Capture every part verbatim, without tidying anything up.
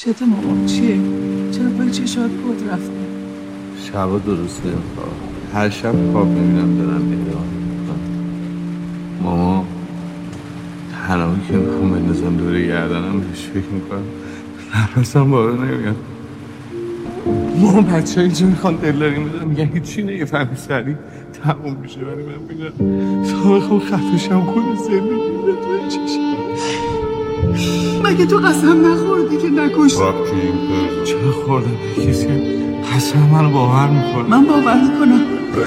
چته مامان چیه؟ چرا پای چشات بود رفته؟ شبا درسته خواب هر شب خواب نمیدم دارم نگاه ماما تنهایی که میخوام بندازم دوره گردنم بهش فکر میکنم نفسم بالا نمیاد. ماما بچه ها اینجا میخوان دلداری میدن میگن هیچی نگفهمی سریع تموم میشه ولی من میگم تا بخوام خفشم کنه زندگی به توی چشم. مگه تو قسم نخوردی که نکشتی؟ چرا خوردم به کسی قسم منو باور میکنه؟ من باور میکنم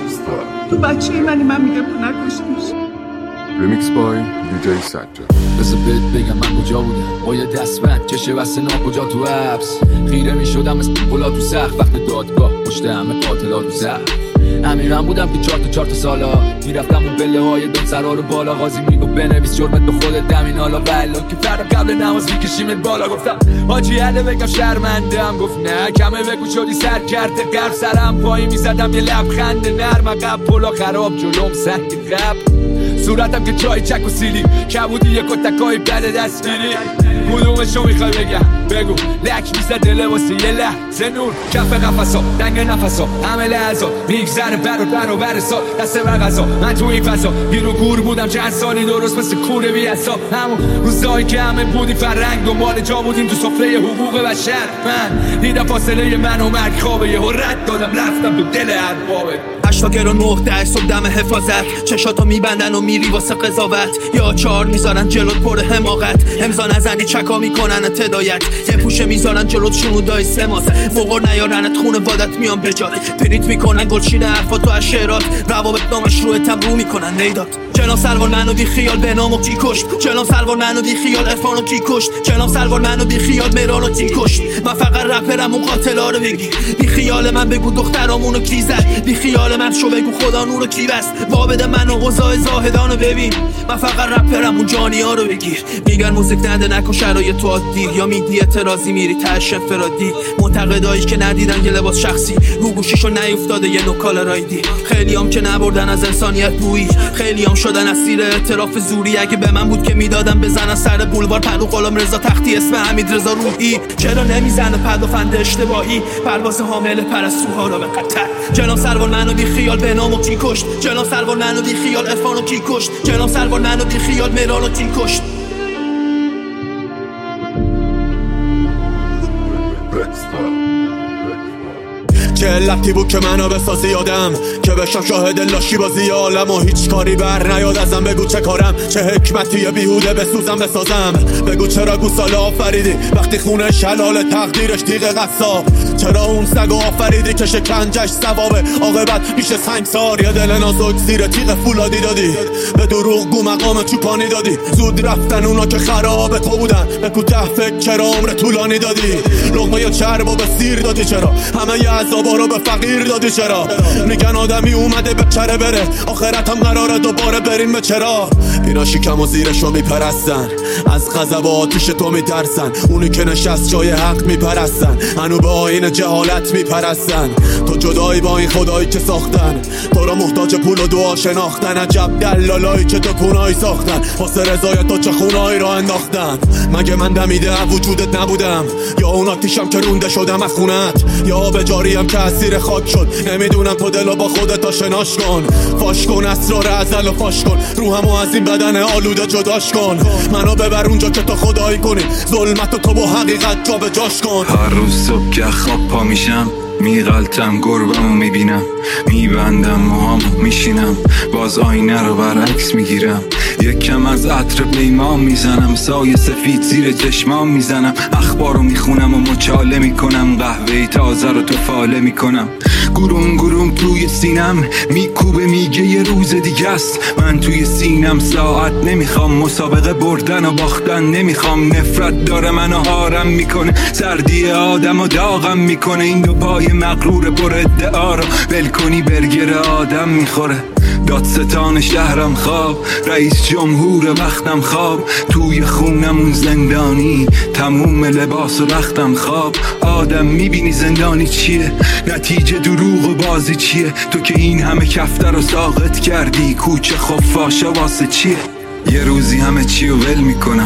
تو بچه منی. من میگم تو نکشتیش. ریمیکس بای دیجی سجاد. بذار بهت بگم من کجا بودم با یه دستبند چشه واسه ناکجا تو حبس خیره میشدم مثل پلا تو سخت وقت دادگاه پشت همه قاتلا تو زخم امیرم بودم که چهار تا چهار تا سالا میرفتم اون بله های دون سرا رو بالا قاضی میگو بنویس جرمت به خودت دمین حالا والا که فردا قبل نماز میکشیمت بالا. گفتم حاجی عده بگم شرمندم گفت نه کمه بگو شدی سر کرده قرب سرم پایی میزدم یه لبخند نرم قبل پلا خراب جلوم سنگ قبل صورتم که چای چک و سیلی کبودی یک کتکای بد دستگیری کدومشو میخوای بگم بگو لک میزه دله واسه یه لحظه نور کف قفصا دنگ نفسا همه لحظا میگذره بر و بر و بر سا دست بر غذا من تو این فضا گیر و گور بودم چند سالی درست مثل کوره بی حساب همون روزایی که همه بودی فرنگ دنبال جا بودیم تو سفره حقوق بشر من دیدم فاصله من و مرگ خوابه یه رد دادم رفتم تو دل اربابه هشتا گرون نه ده صبح دم حفاظت چشاتو میبندن و میری واسه قضاوت یا چار میذارن جلوت پر حماقت امضا نزنی چکا میکنن تدایت یه پوشه میذارن جلوت شنودای سماس فوقر نیارنت خونه وادت میان بجات پریت میکنن گلچین حرفاتو از شعرات روابط نامش رو اتم رو میکنن نیداد جناب سلوان منو بی خیال به نامو کی کشت جناب سلوان منو بی خیال عرفانو کی کشت جناب سلوان منو بی خیال مهرانو کی کشت من فقط رپرم اون قاتلا رو بگی بی خیال من بگو دخترامونو کی زد بی خیال من شو بگو خدا نورو کی بست وابد منو قضا زاهدانو ببین من فقط رپرم اون جانیا رو بگیر میگن موزیک نده نکن شرایط تو عادی یا میدی اعتراضی میری تاش فرادی معتقدایی که ندیدن یه لباس شخصی رو گوشیشو نیافتاده یه نوکال رایدی خیلیام که نبردن از انسانیت بویی خیلیام شدن اسیر اعتراف زوری اگه به من بود که میدادم بزنن سر بولوار پلو غلام رضا تختی اسم حمید رضا روحی چرا نمیزنه پدافند اشتباهی پرواز حامل پرستوها رو به قطر جناب سلوان منو بی خیال به نامو کی کشت جناب سلوان منو بی خیال عرفانو کی کشت جناب سلوان منو بی خیال مهرانو کی کشت چه علتی بود که منو بسازی یادم که بشم شاهد لاشی بازی عالم و هیچ کاری بر نیاد ازم بگو چه کارم چه حکمتی بیهوده بسوزم بسازم بگو چرا گوساله آفریدی وقتی خونه شلال تقدیرش تیغ قصاب چرا اون سگو آفریدی که شکنجش ثوابه عاقبت پیش سنگسار یه دل نازک زیر تیغ فولادی دادی به دروغ گو مقام چوپانی دادی زود رفتن اونا که خراب تو بودن به کوته فکر چرا عمر طولانی دادی لقمه چربو به سیر دادی چرا همه ی عذابا رو به فقیر دادی چرا میگن آدمی اومده به چره بره آخرت هم قراره دوباره بریم به چرا اینا شکم و زیرشو میپرستن از غضب و آتیش تو میترسن اونی که نشست جای حق میپرستن هنو به آیین جهالت میپرستن تو جدایی با این خدایی که ساختن تو را محتاج پول و دعا شناختن عجب دلالایی که تو کونایی ساختن واسه رضایت تو چه خونایی را انداختن مگه من دمیده وجودت نبودم یا اون آتیشم که رونده شدم از خونت یا به جاریم که اسیر خاک شد نمیدونم تو دلو با خودت آشناش کن فاش کن اسرار ازل و فاش کن روحمو از این بدن آلوده جداش کن منو ببر اونجا که تو خدایی کنی ظلمتو تو با حقیقت جا به جاش کن هر روز صبح که خواب پا میشم میغلطم گربمو میبینم میبندم موهامو میشینم باز آینه رو برعکس میگیرم یک کم از عطر پیمان میزنم سایه سفید زیر چشمام میزنم اخبارو میخونم و مچاله میکنم قهوه تازه رو تو فاله میکنم گروم گروم توی سینم میکوبه میگه یه روز دیگه است من توی سینم ساعت نمیخوام مسابقه بردن و باختن نمیخوام نفرت داره منو هارم میکنه سردی آدم و داغم میکنه این دو پای مغرور پر ادعا رو ول کنی برگر آدم میخوره دادستان شهرم خواب رئیس جمهور وقتم خواب توی خونمون زندانی تموم لباس و رختم خواب آدم میبینی زندانی چیه نتیجه دروغ و بازی چیه تو که این همه کفتر رو ساقط کردی کوچه خفاشه واسه چیه یه روزی همه چی رو ول میکنم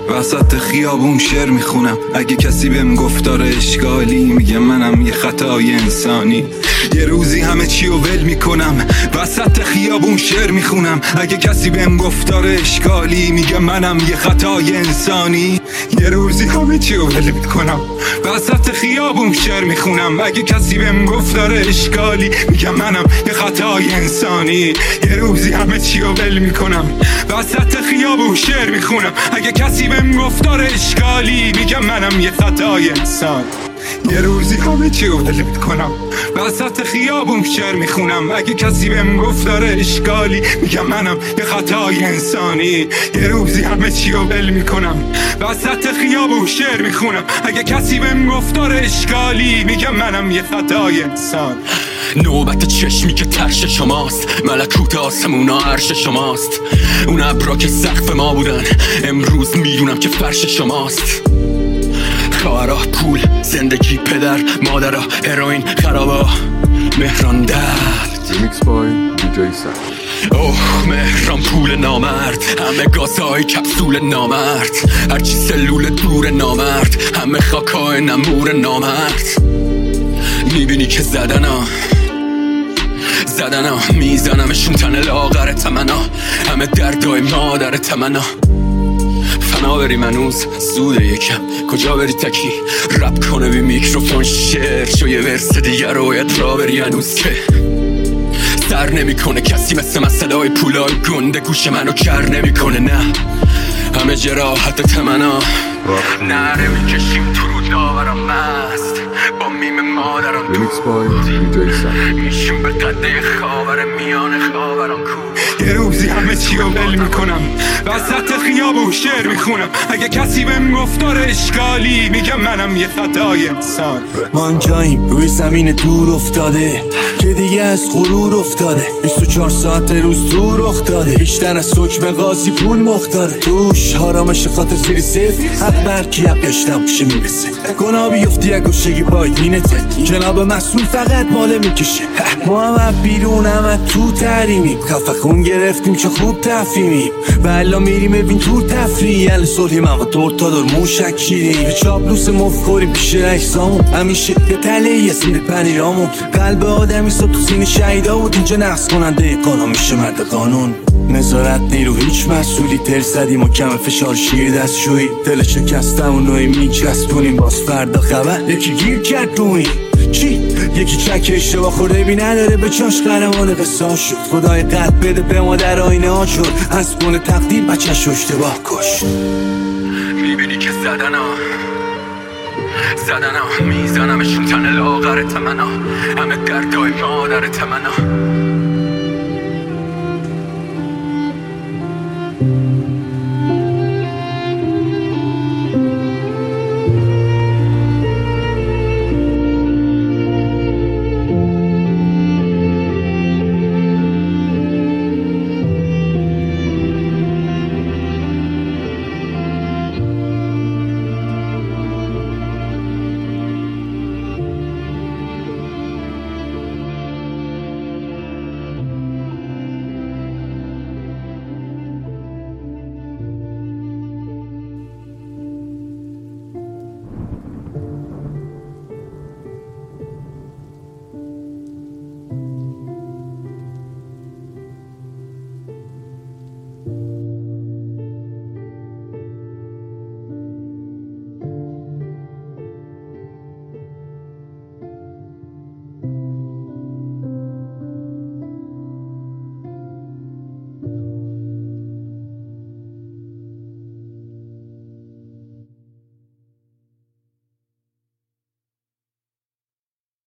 وسط خیابون شعر میخونم، اگه کسی بهم گفتار اشکالی میگه منم یه خطای انسانی. یه روزی همه چی رو ول میکنم، وسط خیابون شعر میخونم، اگه کسی بهم گفتار اشکالی میگه منم یه خطای انسانی. یه روزی همه چی رو ول میکنم، وسط خیابون شعر میخونم، اگه کسی بهم گفتار اشکالی میگه منم یه خطای انسانی. یه روزی همه چی رو ول میکنم، وسط خیابون شعر میخونم، اگه کسی بهم گفتار اشکالی میگه منم یه خطای انسان. یه روزی همه چی رو ول میکنم، وسط خیابون شعر میخونم، اگه کسی بهم گفتار اشکالی میگه منم یه خطای انسانی. یه روزی همه چی رو ول میکنم، وسط خیابون شعر میخونم، اگه کسی بهم گفتار اشکالی میگه منم یه خطای انسان. نوبت چشمی که ترش شماست، ملکوت آسمونا عرش شماست. اون ابرا که سقف ما بودن امروز میدونم که فرش شماست. خواهرا، پول، زندگی، پدر، مادرها، هروئین، خرابا، مهران درد. Remix by دی جی Satcher. اوه مهران پول نامرد، همه گازهای کپسول نامرد، هرچی سلول دور نامرد، همه خاکای نمور نامرد. میبینی که زدنا زدنا میزنمشون تن لاغر تمنا، همه دردای مادر تمنا. فنا بری منوز زوده یکم، کجا بری تکی رپ کنه بی میکروفون شعر شو، یه ورس دیگر رویت را بری هنوز که سر نمی کنه کسی مثل مسئله های پولای گنده گوش منو کر نمی کنه. نه همه جراحت تمنا، نره میکشیم تو رو داورم مست با میم مادران Remix by دی جی Satcher. میشیم به قده خاور میان خاوران کو. یه روزی همه چی رو ول میکنم، وسط خیابون شعر میخونم، اگه کسی بهم گفتار اشکالی میگه منم یه خطای انسان. ما جاییم روی زمین دور افتاده که دیگه از غرور افتاده، بیست و چهار ساعت روز دور افتاده، بیشتر از حکم قاضی پول مختاره، توش حرامش خاطر زیر صفر، حق برکی حق اشتم کشه میرسه، گناه بیفتی یک گوشگی باید مینته، جناب مسئول فقط ماله میکشه. ما هم بیرون هم تو تحریمیم، خفه خون گرفتیم که خوب تفهیمیم، و الان میریم ببین تو تفریح ال صلحیم، اما دور تا دور موشکیریم، به چاپلوس مف خوریم پیش رئیسامون، همیشه یه تله یه سیر پنیرامون، قلب آدمی صبح تو سین شهیدا بود، اینجا نقص کننده قانون میشه مرد قانون. نظارت نیرو هیچ مسئولی، تل زدیم و کم فشار شیر دستشویی، دل شکستم و نوعی میچسبونیم، باز فردا خبر یکی گیر کرد دوی چی؟ یکی چک اشتباه خورده بی نداره به چاش قهرمان قصاص شد، خدای قد بده به ما در آینه ها شد، حسبون تقدیر بچه‌ش اشتباه کشت. میبینی که زدنا زدنا میزنمشون تن لاغر تمنا، همه دردای مادر تمنا.